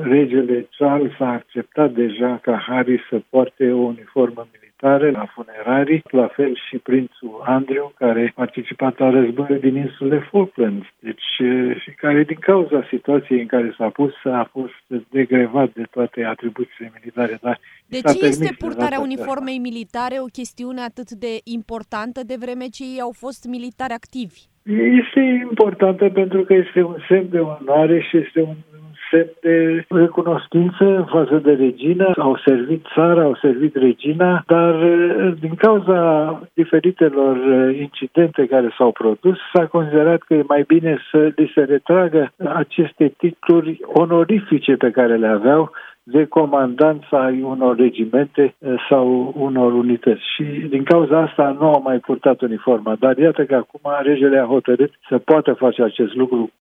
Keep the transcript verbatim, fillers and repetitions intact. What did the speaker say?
regele Charles a acceptat deja ca Harry să poarte o uniformă militară la funerarii, la fel și prințul Andrew, care a participat la războiul din insulele Falklands, deci și care din cauza situației în care s-a pus a fost degrevat de toate atribuțiile militare. Dar de ce este purtarea uniformei militare o chestiune atât de importantă, de vreme ce ei au fost militari activi? Este importantă pentru că este un semn de onoare și este un semn de recunoștință în față de regină. Au servit țara, au servit regina, dar din cauza diferitelor incidente care s-au produs, s-a considerat că e mai bine să li se retragă aceste titluri onorifice pe care le aveau de comandanți ai unor regimente sau unor unități. Și din cauza asta nu au mai purtat uniforma. Dar iată că acum regele a hotărât să poată face acest lucru